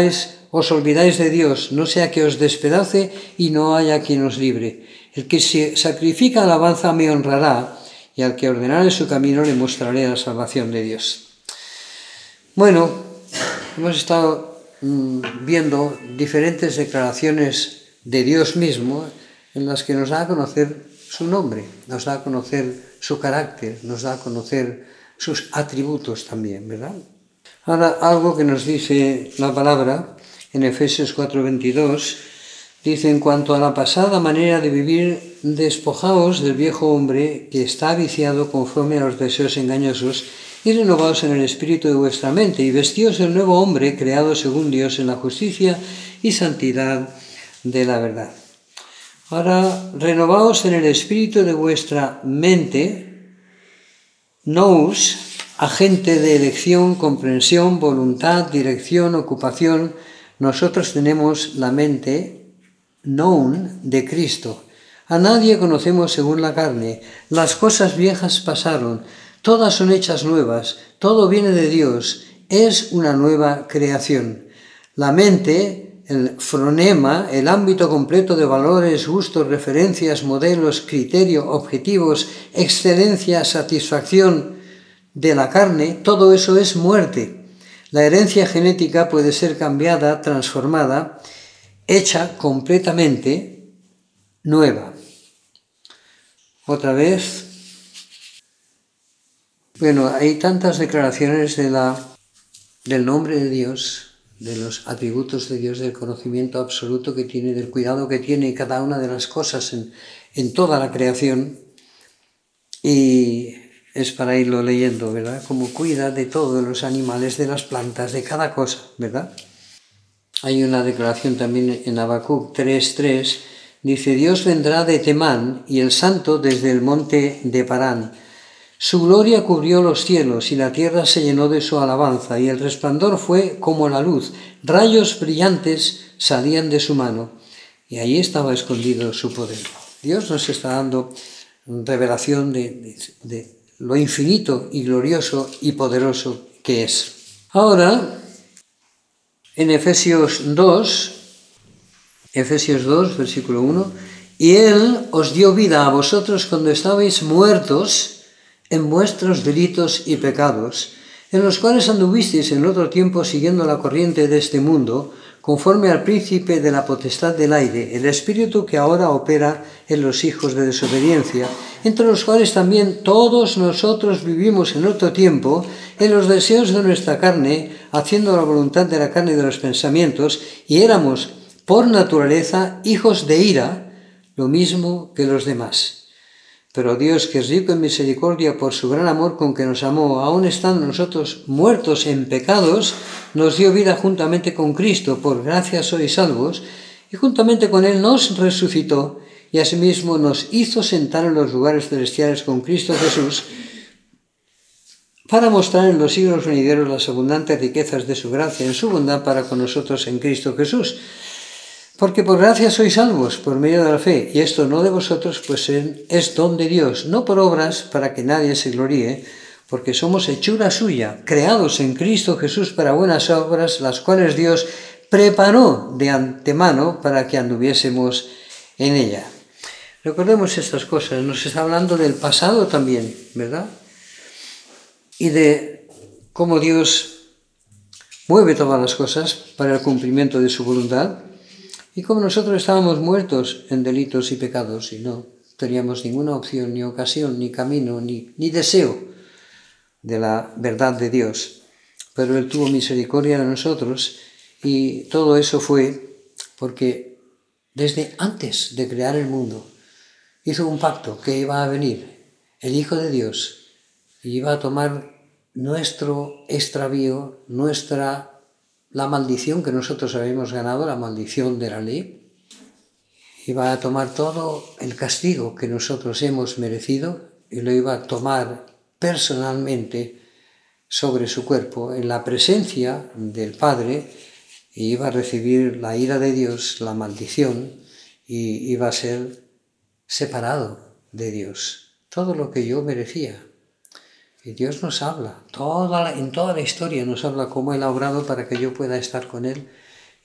os olvidáis de Dios, no sea que os despedace y no haya quien os libre. El que se sacrifica alabanza me honrará, y al que ordenare su camino le mostraré la salvación de Dios. Bueno, hemos estado viendo diferentes declaraciones de Dios mismo en las que nos da a conocer su nombre, nos da a conocer su carácter, nos da a conocer sus atributos también, ¿verdad? Ahora, algo que nos dice la palabra en Efesios 4:22, dice: en cuanto a la pasada manera de vivir, despojaos del viejo hombre que está viciado conforme a los deseos engañosos, y renovaos en el espíritu de vuestra mente, y vestíos del nuevo hombre creado según Dios en la justicia y santidad de la verdad. Ahora, renovaos en el espíritu de vuestra mente, nous, agente de elección, comprensión, voluntad, dirección, ocupación. Nosotros tenemos la mente known de Cristo. A nadie conocemos según la carne. Las cosas viejas pasaron, todas son hechas nuevas, todo viene de Dios, es una nueva creación. La mente, el fronema, el ámbito completo de valores, gustos, referencias, modelos, criterio, objetivos, excelencia, satisfacción de la carne, todo eso es muerte. La herencia genética puede ser cambiada, transformada, hecha completamente nueva. Otra vez, bueno, hay tantas declaraciones del nombre de Dios, de los atributos de Dios, del conocimiento absoluto que tiene, del cuidado que tiene cada una de las cosas en toda la creación, y es para irlo leyendo, ¿verdad? Como cuida de todos los animales, de las plantas, de cada cosa, ¿verdad? Hay una declaración también en Habacuc 3:3, dice: Dios vendrá de Temán y el santo desde el monte de Parán. Su gloria cubrió los cielos y la tierra se llenó de su alabanza, y el resplandor fue como la luz, rayos brillantes salían de su mano, y ahí estaba escondido su poder. Dios nos está dando revelación de lo infinito y glorioso y poderoso que es. Ahora, en Efesios 2, versículo 1, y Él os dio vida a vosotros cuando estabais muertos en vuestros delitos y pecados, en los cuales anduvisteis en otro tiempo siguiendo la corriente de este mundo, conforme al príncipe de la potestad del aire, el espíritu que ahora opera en los hijos de desobediencia, entre los cuales también todos nosotros vivimos en otro tiempo, en los deseos de nuestra carne, haciendo la voluntad de la carne y de los pensamientos, y éramos, por naturaleza, hijos de ira, lo mismo que los demás. Pero Dios, que es rico en misericordia por su gran amor con que nos amó, aun estando nosotros muertos en pecados, nos dio vida juntamente con Cristo, por gracia sois salvos, y juntamente con Él nos resucitó, y asimismo nos hizo sentar en los lugares celestiales con Cristo Jesús, para mostrar en los siglos venideros las abundantes riquezas de su gracia en su bondad para con nosotros en Cristo Jesús. Porque por gracia sois salvos, por medio de la fe, y esto no de vosotros, pues es don de Dios, no por obras, para que nadie se gloríe, porque somos hechura suya, creados en Cristo Jesús para buenas obras, las cuales Dios preparó de antemano para que anduviésemos en ella. Recordemos estas cosas, nos está hablando del pasado también, ¿verdad? Y de cómo Dios mueve todas las cosas para el cumplimiento de su voluntad, y como nosotros estábamos muertos en delitos y pecados y no teníamos ninguna opción, ni ocasión, ni camino, ni deseo de la verdad de Dios. Pero Él tuvo misericordia de nosotros, y todo eso fue porque desde antes de crear el mundo hizo un pacto que iba a venir el Hijo de Dios y iba a tomar nuestro extravío, la maldición que nosotros habíamos ganado, la maldición de la ley, iba a tomar todo el castigo que nosotros hemos merecido y lo iba a tomar personalmente sobre su cuerpo en la presencia del Padre, y iba a recibir la ira de Dios, la maldición, y iba a ser separado de Dios. Todo lo que yo merecía. Y Dios nos habla, en toda la historia nos habla cómo Él ha obrado para que yo pueda estar con Él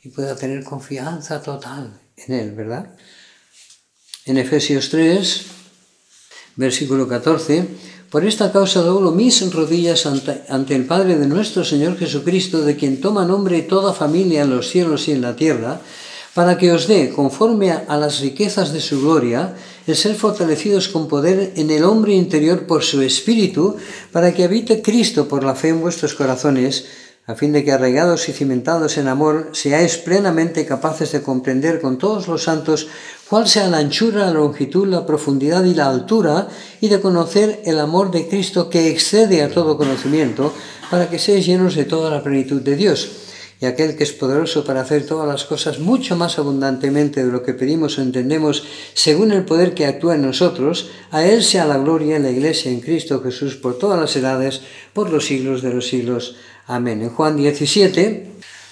y pueda tener confianza total en Él, ¿verdad? En Efesios 3, versículo 14, por esta causa doblo mis rodillas ante el Padre de nuestro Señor Jesucristo, de quien toma nombre toda familia en los cielos y en la tierra, para que os dé, conforme a las riquezas de su gloria, el ser fortalecidos con poder en el hombre interior por su Espíritu, para que habite Cristo por la fe en vuestros corazones, a fin de que arraigados y cimentados en amor, seáis plenamente capaces de comprender con todos los santos cuál sea la anchura, la longitud, la profundidad y la altura, y de conocer el amor de Cristo que excede a todo conocimiento, para que seáis llenos de toda la plenitud de Dios. Y aquel que es poderoso para hacer todas las cosas mucho más abundantemente de lo que pedimos o entendemos, según el poder que actúa en nosotros, a Él sea la gloria en la Iglesia en Cristo Jesús por todas las edades, por los siglos de los siglos. Amén. En Juan 17,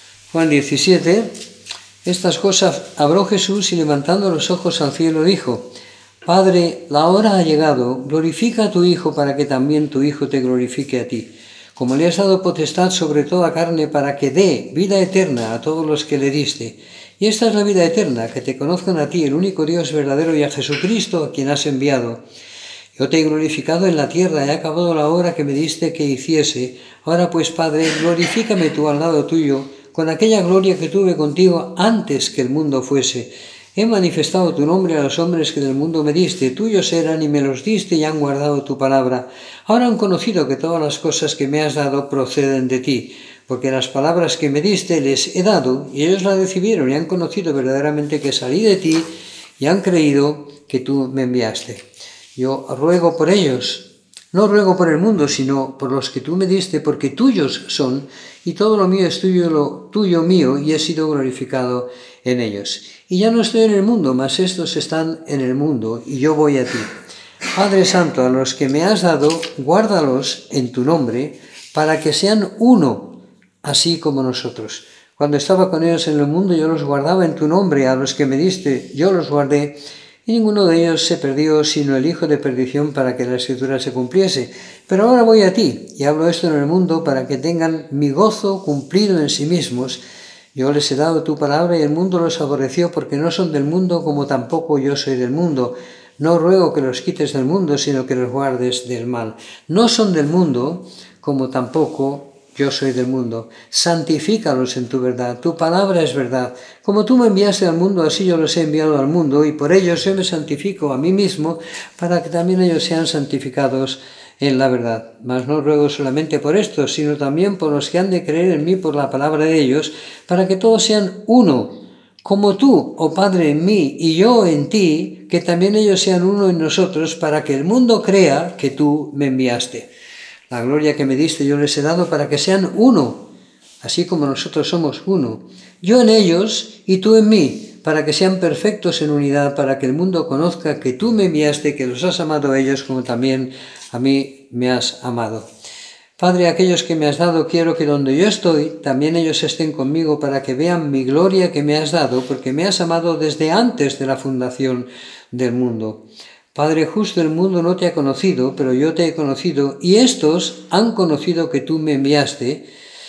estas cosas habló Jesús y levantando los ojos al cielo dijo: Padre, la hora ha llegado, glorifica a tu Hijo para que también tu Hijo te glorifique a ti. Como le has dado potestad sobre toda carne para que dé vida eterna a todos los que le diste. Y esta es la vida eterna, que te conozcan a ti, el único Dios verdadero, y a Jesucristo, a quien has enviado. Yo te he glorificado en la tierra, he acabado la obra que me diste que hiciese. Ahora pues, Padre, glorifícame tú al lado tuyo, con aquella gloria que tuve contigo antes que el mundo fuese. He manifestado tu nombre a los hombres que del mundo me diste, tuyos eran y me los diste y han guardado tu palabra. Ahora han conocido que todas las cosas que me has dado proceden de ti, porque las palabras que me diste les he dado, y ellos las recibieron y han conocido verdaderamente que salí de ti y han creído que tú me enviaste. Yo ruego por ellos, no ruego por el mundo, sino por los que tú me diste, porque tuyos son, y todo lo mío es tuyo, lo tuyo mío, y he sido glorificado en ellos. Y ya no estoy en el mundo, mas estos están en el mundo, y yo voy a ti. Padre Santo, a los que me has dado, guárdalos en tu nombre, para que sean uno, así como nosotros. Cuando estaba con ellos en el mundo, yo los guardaba en tu nombre, a los que me diste, yo los guardé, y ninguno de ellos se perdió, sino el hijo de perdición, para que la Escritura se cumpliese. Pero ahora voy a ti, y hablo esto en el mundo, para que tengan mi gozo cumplido en sí mismos. Yo les he dado tu palabra, y el mundo los aborreció, porque no son del mundo, como tampoco yo soy del mundo. No ruego que los quites del mundo, sino que los guardes del mal. No son del mundo, como tampoco yo soy del mundo. Santifícalos en tu verdad. Tu palabra es verdad. Como tú me enviaste al mundo, así yo los he enviado al mundo, y por ellos yo me santifico a mí mismo, para que también ellos sean santificados en la verdad. Mas no ruego solamente por estos, sino también por los que han de creer en mí por la palabra de ellos, para que todos sean uno, como tú, oh Padre, en mí y yo en ti, que también ellos sean uno en nosotros, para que el mundo crea que tú me enviaste. La gloria que me diste yo les he dado para que sean uno, así como nosotros somos uno. Yo en ellos y tú en mí, para que sean perfectos en unidad, para que el mundo conozca que tú me enviaste, que los has amado a ellos como también a mí me has amado. Padre, aquellos que me has dado, quiero que donde yo estoy, también ellos estén conmigo, para que vean mi gloria que me has dado, porque me has amado desde antes de la fundación del mundo. Padre justo, el mundo no te ha conocido, pero yo te he conocido, y estos han conocido que tú me enviaste,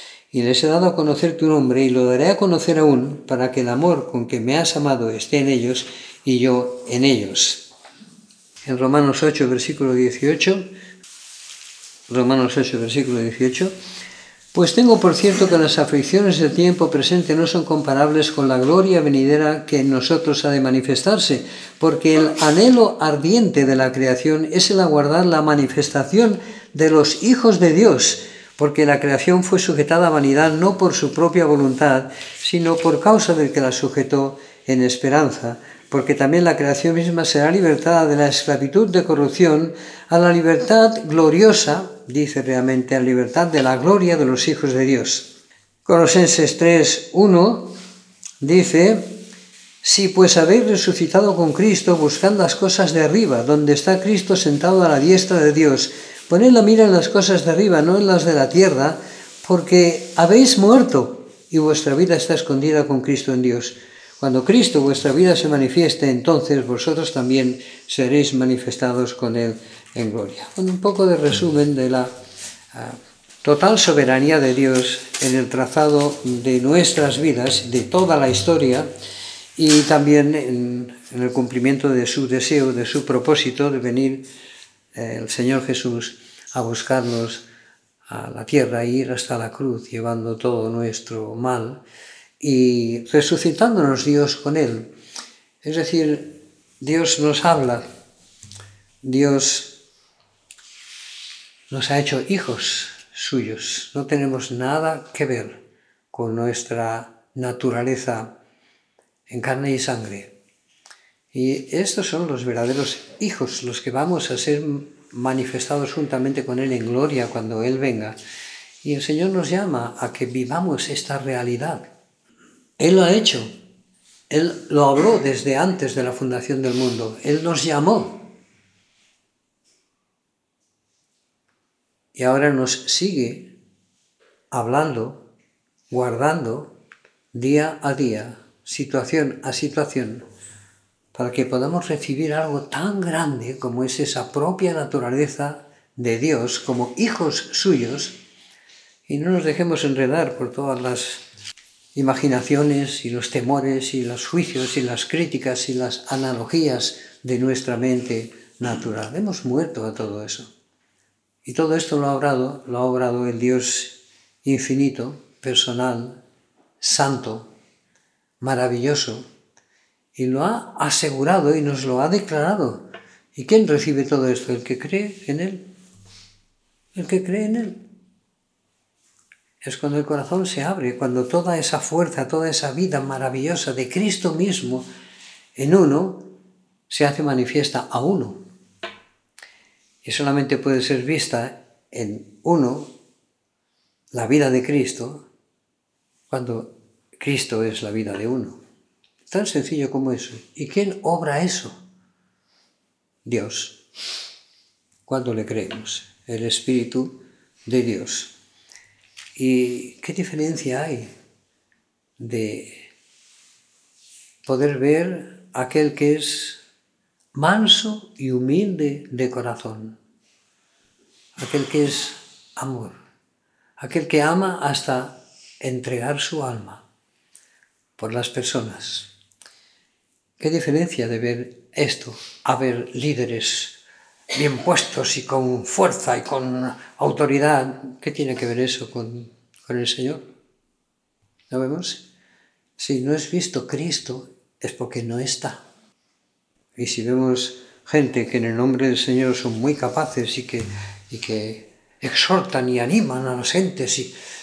y les he dado a conocer tu nombre, y lo daré a conocer aún, para que el amor con que me has amado esté en ellos, y yo en ellos. En Romanos 8, versículo 18, pues tengo por cierto que las aflicciones del tiempo presente no son comparables con la gloria venidera que en nosotros ha de manifestarse, porque el anhelo ardiente de la creación es el aguardar la manifestación de los hijos de Dios, porque la creación fue sujetada a vanidad no por su propia voluntad, sino por causa del que la sujetó en esperanza, porque también la creación misma será libertada de la esclavitud de corrupción a la libertad gloriosa, dice realmente, a la libertad de la gloria de los hijos de Dios. Colosenses 3:1 dice: si pues habéis resucitado con Cristo, buscad las cosas de arriba, donde está Cristo sentado a la diestra de Dios. Poned la mira en las cosas de arriba, no en las de la tierra, porque habéis muerto y vuestra vida está escondida con Cristo en Dios. Cuando Cristo, vuestra vida, se manifieste, entonces vosotros también seréis manifestados con Él en gloria. Con un poco de resumen de la Total soberanía de Dios en el trazado de nuestras vidas, de toda la historia, y también en el cumplimiento de su deseo, de su propósito de venir el Señor Jesús a buscarnos a la tierra e ir hasta la cruz, llevando todo nuestro mal y resucitándonos Dios con Él. Es decir, Dios nos habla, Dios nos ha hecho hijos suyos. No tenemos nada que ver con nuestra naturaleza en carne y sangre. Y estos son los verdaderos hijos, los que vamos a ser manifestados juntamente con Él en gloria cuando Él venga. Y el Señor nos llama a que vivamos esta realidad. Él lo ha hecho. Él lo habló desde antes de la fundación del mundo. Él nos llamó. Y ahora nos sigue hablando, guardando, día a día, situación a situación, para que podamos recibir algo tan grande como es esa propia naturaleza de Dios como hijos suyos, y no nos dejemos enredar por todas las imaginaciones y los temores y los juicios y las críticas y las analogías de nuestra mente natural. Hemos muerto a todo eso. Y todo esto lo ha obrado el Dios infinito, personal, santo, maravilloso, y lo ha asegurado y nos lo ha declarado. ¿Y quién recibe todo esto? El que cree en Él. El que cree en Él. Es cuando el corazón se abre, cuando toda esa fuerza, toda esa vida maravillosa de Cristo mismo en uno se hace manifiesta a uno. Y solamente puede ser vista en uno, la vida de Cristo, cuando Cristo es la vida de uno. Tan sencillo como eso. ¿Y quién obra eso? Dios. Cuando le creemos, el Espíritu de Dios. ¿Y qué diferencia hay de poder ver a aquel que es manso y humilde de corazón? Aquel que es amor. Aquel que ama hasta entregar su alma por las personas. ¿Qué diferencia de ver esto a ver líderes bien puestos y con fuerza y con autoridad? ¿Qué tiene que ver eso con el Señor? ¿Lo vemos? Si no es visto Cristo es porque no está. Y si vemos gente que en el nombre del Señor son muy capaces y que exhortan y animan a las gentes,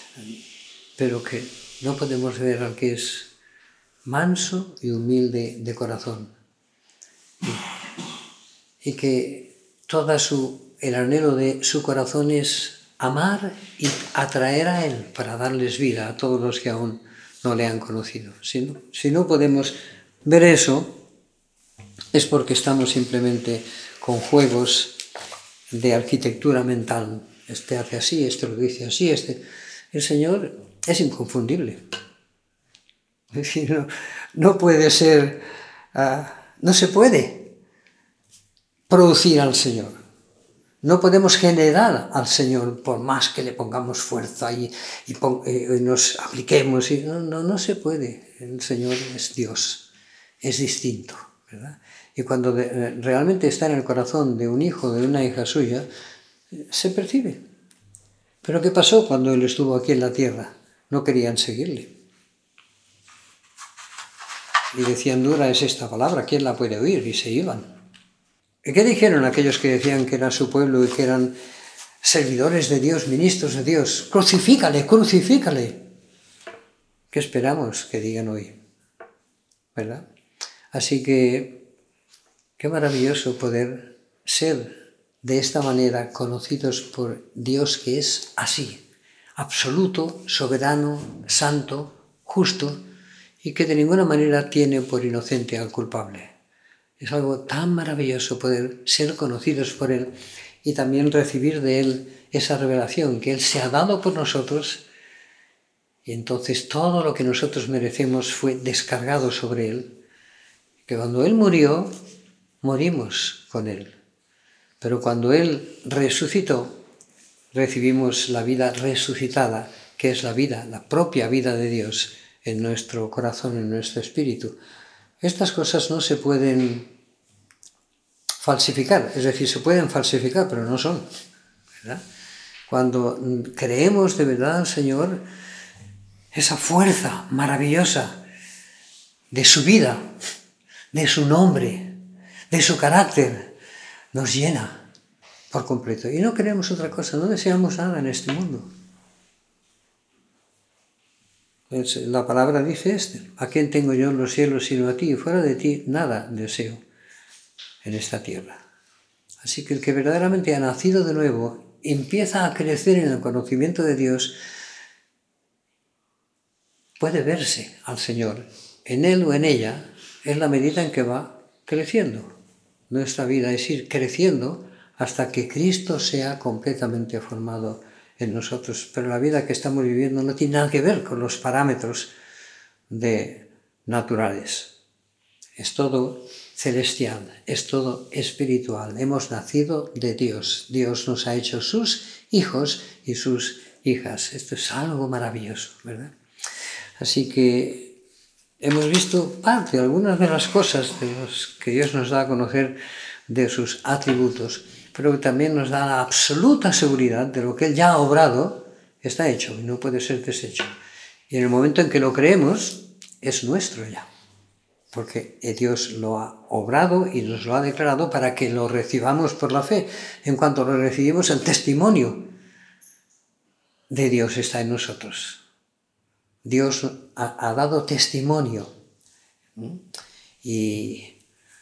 pero que no podemos ver al que es manso y humilde de corazón, y que el anhelo de su corazón es amar y atraer a Él para darles vida a todos los que aún no le han conocido. Si no podemos ver eso, es porque estamos simplemente con juegos de arquitectura mental. Este hace así, este lo dice así, El Señor es inconfundible. Es decir, no puede ser, no se puede producir al Señor. No podemos generar al Señor por más que le pongamos fuerza y nos apliquemos. No se puede. El Señor es Dios, es distinto, ¿verdad? Y cuando realmente está en el corazón de un hijo, de una hija suya, se percibe. Pero ¿qué pasó cuando Él estuvo aquí en la tierra? No querían seguirle. Y decían, dura es esta palabra, ¿quién la puede oír? Y se iban. ¿Y qué dijeron aquellos que decían que era su pueblo y que eran servidores de Dios, ministros de Dios? Crucifícale, crucifícale. ¿Qué esperamos que digan hoy? ¿Verdad? Así que, qué maravilloso poder ser de esta manera conocidos por Dios, que es así, absoluto, soberano, santo, justo, y que de ninguna manera tiene por inocente al culpable. Es algo tan maravilloso poder ser conocidos por Él y también recibir de Él esa revelación que Él se ha dado por nosotros, y entonces todo lo que nosotros merecemos fue descargado sobre Él, que cuando Él murió, morimos con Él. Pero cuando Él resucitó, recibimos la vida resucitada, que es la vida, la propia vida de Dios en nuestro corazón, en nuestro espíritu. Estas cosas no se pueden falsificar, es decir, se pueden falsificar, pero no son, ¿verdad? Cuando creemos de verdad al Señor, esa fuerza maravillosa de su vida, de su nombre, de su carácter, nos llena por completo. Y no queremos otra cosa, no deseamos nada en este mundo. La palabra dice ¿a quién tengo yo en los cielos sino a ti? Y fuera de ti nada deseo en esta tierra. Así que el que verdaderamente ha nacido de nuevo empieza a crecer en el conocimiento de Dios, puede verse al Señor en él o en ella en la medida en que va creciendo. Nuestra vida es ir creciendo hasta que Cristo sea completamente formado en nosotros. Pero la vida que estamos viviendo no tiene nada que ver con los parámetros naturales. Es todo celestial, es todo espiritual. Hemos nacido de Dios. Dios nos ha hecho sus hijos y sus hijas. Esto es algo maravilloso, ¿verdad? Así que hemos visto parte, algunas de las cosas de los que Dios nos da a conocer de sus atributos, pero también nos da la absoluta seguridad de lo que Él ya ha obrado, está hecho y no puede ser deshecho. Y en el momento en que lo creemos, es nuestro ya, porque Dios lo ha obrado y nos lo ha declarado para que lo recibamos por la fe. En cuanto lo recibimos, el testimonio de Dios está en nosotros. Dios ha dado testimonio y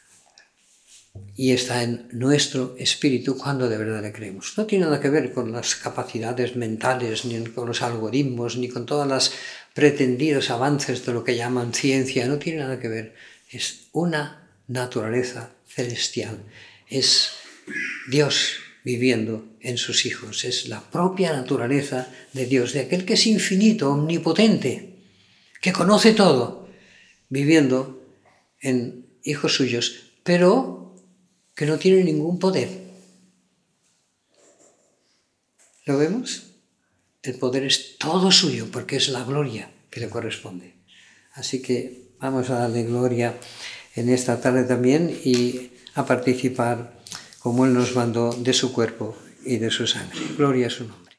está en nuestro espíritu cuando de verdad le creemos. No tiene nada que ver con las capacidades mentales, ni con los algoritmos, ni con todos los pretendidos avances de lo que llaman ciencia. No tiene nada que ver. Es una naturaleza celestial. Es Dios viviendo en sus hijos. Es la propia naturaleza de Dios, de aquel que es infinito, omnipotente, que conoce todo, viviendo en hijos suyos, pero que no tiene ningún poder. ¿Lo vemos? El poder es todo suyo, porque es la gloria que le corresponde. Así que vamos a darle gloria en esta tarde también y a participar como Él nos mandó de su cuerpo y de su sangre. Gloria a su nombre.